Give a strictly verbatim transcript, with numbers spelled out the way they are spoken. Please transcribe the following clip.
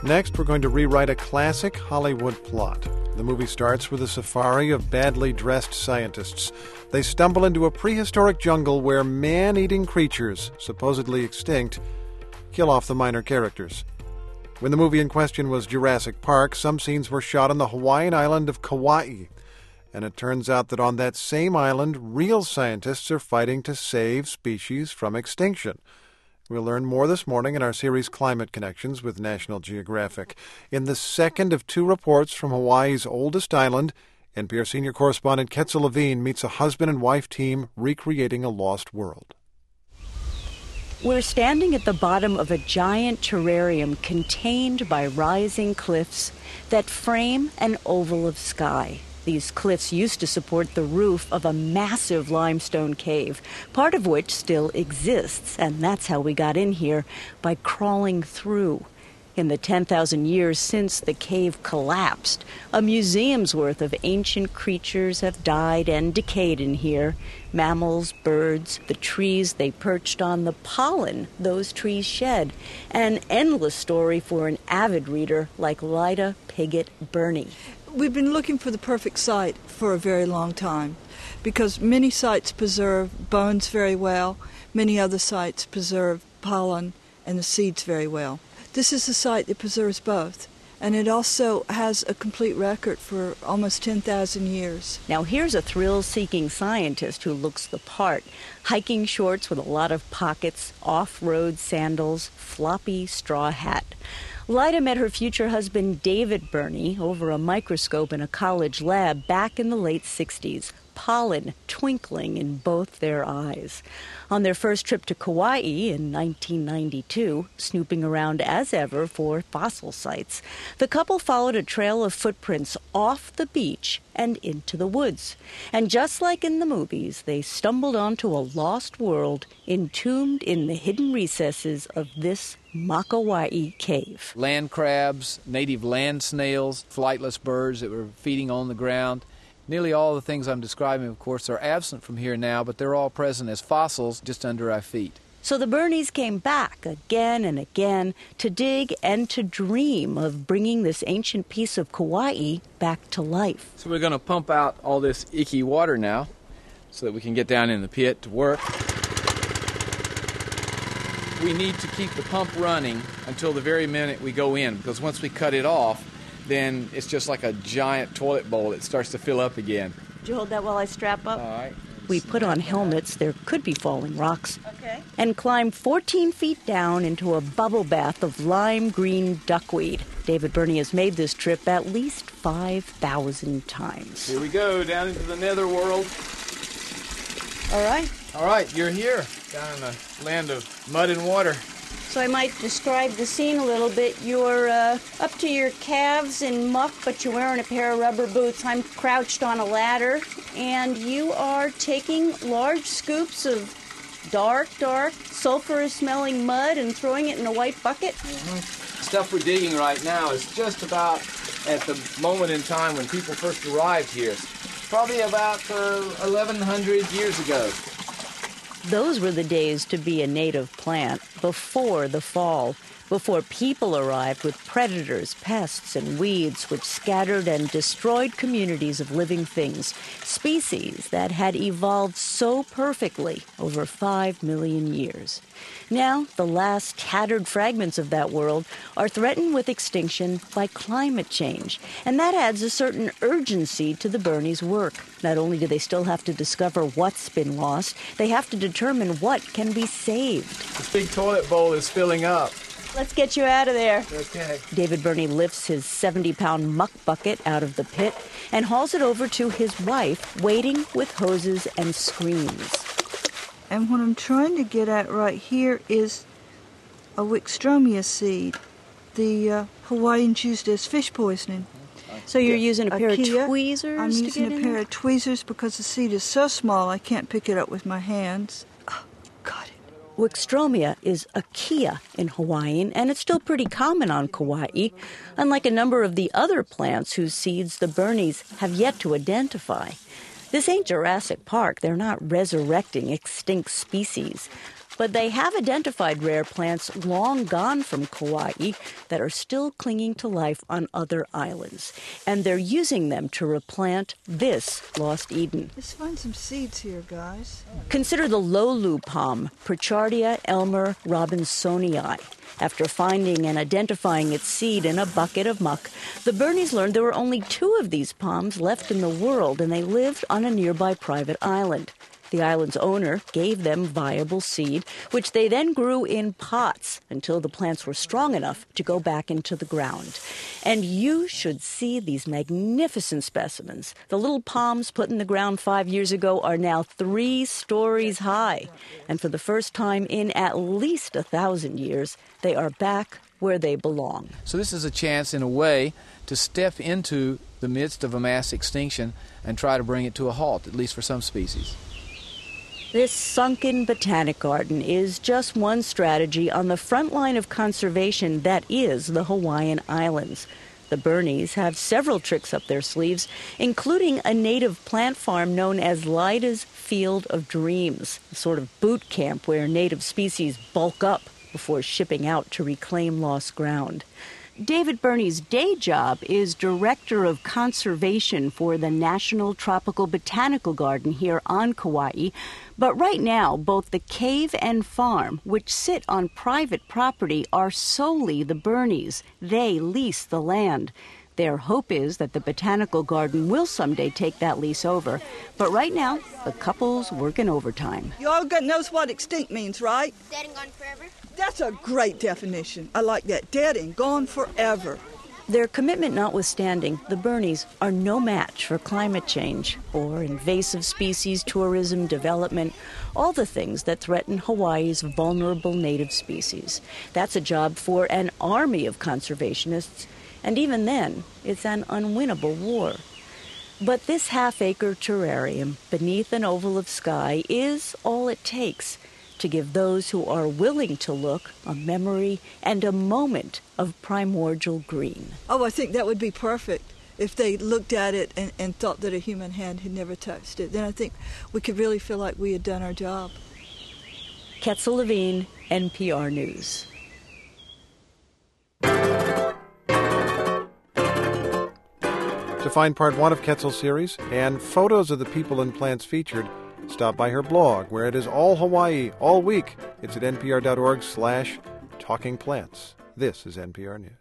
Next, we're going to rewrite a classic Hollywood plot. The movie starts with a safari of badly dressed scientists. They stumble into a prehistoric jungle where man-eating creatures, supposedly extinct, kill off the minor characters. When the movie in question was Jurassic Park, some scenes were shot on the Hawaiian island of Kauai. And it turns out that on that same island, real scientists are fighting to save species from extinction. We'll learn more this morning in our series Climate Connections with National Geographic. In the second of two reports from Hawaii's oldest island, N P R senior correspondent Ketzel Levine meets a husband and wife team recreating a lost world. We're standing at the bottom of a giant terrarium contained by rising cliffs that frame an oval of sky. These cliffs used to support the roof of a massive limestone cave, part of which still exists, and that's how we got in here, by crawling through. In the ten thousand years since the cave collapsed, a museum's worth of ancient creatures have died and decayed in here. Mammals, birds, the trees they perched on, the pollen those trees shed. An endless story for an avid reader like Lyda Pigott Burney. We've been looking for the perfect site for a very long time because many sites preserve bones very well, many other sites preserve pollen and the seeds very well. This is a site that preserves both, and it also has a complete record for almost ten thousand years. Now here's a thrill-seeking scientist who looks the part. Hiking shorts with a lot of pockets, off-road sandals, floppy straw hat. Lyda met her future husband David Burney over a microscope in a college lab back in the late sixties, pollen twinkling in both their eyes. On their first trip to Kauai in nineteen ninety-two, snooping around as ever for fossil sites, the couple followed a trail of footprints off the beach and into the woods. And just like in the movies, they stumbled onto a lost world entombed in the hidden recesses of this Makawai cave. Land crabs, native land snails, flightless birds that were feeding on the ground. Nearly all the things I'm describing, of course, are absent from here now, but they're all present as fossils just under our feet. So the Burneys came back again and again to dig and to dream of bringing this ancient piece of Kauai back to life. So we're going to pump out all this icky water now so that we can get down in the pit to work. We need to keep the pump running until the very minute we go in, because once we cut it off, then it's just like a giant toilet bowl. It starts to fill up again. Would you hold that while I strap up? All right. We put on helmets, there could be falling rocks, Okay. and climb fourteen feet down into a bubble bath of lime green duckweed. David Burney has made this trip at least five thousand times. Here we go, down into the netherworld. All right. All right, you're here, down in the land of mud and water. So I might describe the scene a little bit. You're uh, up to your calves in muck, but you're wearing a pair of rubber boots. I'm crouched on a ladder, and you are taking large scoops of dark, dark, sulfurous-smelling mud and throwing it in a white bucket. Mm-hmm. The stuff we're digging right now is just about at the moment in time when people first arrived here. Probably about uh, eleven hundred years ago. Those were the days to be a native plant, before the fall, before people arrived with predators, pests, and weeds which scattered and destroyed communities of living things, species that had evolved so perfectly over five million years. Now, the last tattered fragments of that world are threatened with extinction by climate change, and that adds a certain urgency to the Burneys' work. Not only do they still have to discover what's been lost, they have to determine what can be saved. This big toilet bowl is filling up. Let's get you out of there. Okay. David Burney lifts his seventy-pound muck bucket out of the pit and hauls it over to his wife, waiting with hoses and screens. And what I'm trying to get at right here is a Wickstromia seed. The uh, Hawaiians used as fish poisoning. So you're using a pair Akia. of tweezers I'm to using get a in pair there? of tweezers because the seed is so small I can't pick it up with my hands. Oh, got it. Wickstromia is akia in Hawaiian, and it's still pretty common on Kauai, unlike a number of the other plants whose seeds the Burneys have yet to identify. This ain't Jurassic Park. They're not resurrecting extinct species. But they have identified rare plants long gone from Kauai that are still clinging to life on other islands. And they're using them to replant this lost Eden. Let's find some seeds here, guys. Consider the lolu palm, Pritchardia elmer robinsonii. After finding and identifying its seed in a bucket of muck, the Bernies learned there were only two of these palms left in the world, and they lived on a nearby private island. The island's owner gave them viable seed, which they then grew in pots until the plants were strong enough to go back into the ground. And you should see these magnificent specimens. The little palms put in the ground five years ago are now three stories high. And for the first time in at least a thousand years, they are back where they belong. So this is a chance, in a way, to step into the midst of a mass extinction and try to bring it to a halt, at least for some species. This sunken botanic garden is just one strategy on the front line of conservation that is the Hawaiian Islands. The Bernies have several tricks up their sleeves, including a native plant farm known as Lyda's Field of Dreams, a sort of boot camp where native species bulk up before shipping out to reclaim lost ground. David Bernie's day job is Director of Conservation for the National Tropical Botanical Garden here on Kauai. But right now, both the cave and farm, which sit on private property, are solely the Bernies. They lease the land. Their hope is that the botanical garden will someday take that lease over. But right now, the couple's working overtime. You all got knows what extinct means, right? Dead and gone forever? That's a great definition. I like that. Dead and gone forever. Their commitment notwithstanding, the Bernies are no match for climate change or invasive species tourism development, all the things that threaten Hawaii's vulnerable native species. That's a job for an army of conservationists, and even then, it's an unwinnable war. But this half-acre terrarium beneath an oval of sky is all it takes to give those who are willing to look a memory and a moment of primordial green. Oh, I think that would be perfect if they looked at it and, and thought that a human hand had never touched it. Then I think we could really feel like we had done our job. Quetzal Levine, N P R News. To find part one of Quetzal's series and photos of the people and plants featured, stop by her blog, where it is all Hawaii, all week. It's at npr.org slash talking plants. This is N P R News.